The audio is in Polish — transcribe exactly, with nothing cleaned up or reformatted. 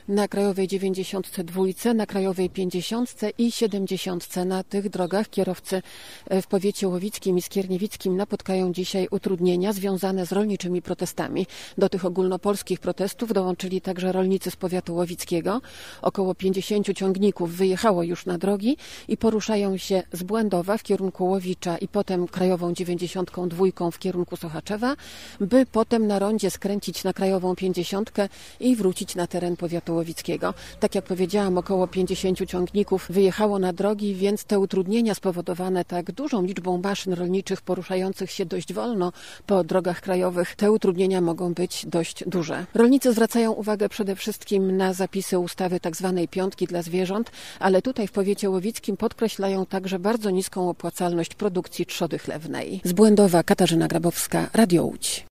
na Krajowej dziewięćdziesiątce dwa, na Krajowej pięćdziesiątce i siedemdziesiątce. Na tych drogach kierowcy w powiecie łowickim i skierniewickim napotkają dzisiaj utrudnienia związane z rolniczymi protestami. Do tych ogólnopolskich protestów dołączyli także rolnicy z powiatu łowickiego. Około pięćdziesięciu ciągników wyjechało już na drogi i poruszają się z Błędowa w kierunku Łowicza i potem Krajową dziewięćdziesiątką dwa w kierunku Sochaczewa, by potem na rondzie skręcić na Krajową pięćdziesiątkę i wrócić na teren powiatu łowickiego. Tak jak powiedziałam, około pięćdziesięciu ciągników wyjechało na drogi, więc te utrudnienia spowodowane tak dużą liczbą maszyn rolniczych poruszających się dość wolno po drogach krajowych, te utrudnienia mogą być dość duże. Rolnicy zwracają uwagę przede wszystkim na zapisy ustawy tzw. piątki dla zwierząt, ale tutaj w powiecie łowickim podkreślają także bardzo niską opłacalność produkcji trzody chlewnej. Z Błędowa Katarzyna Grabowska, Radio Łódź.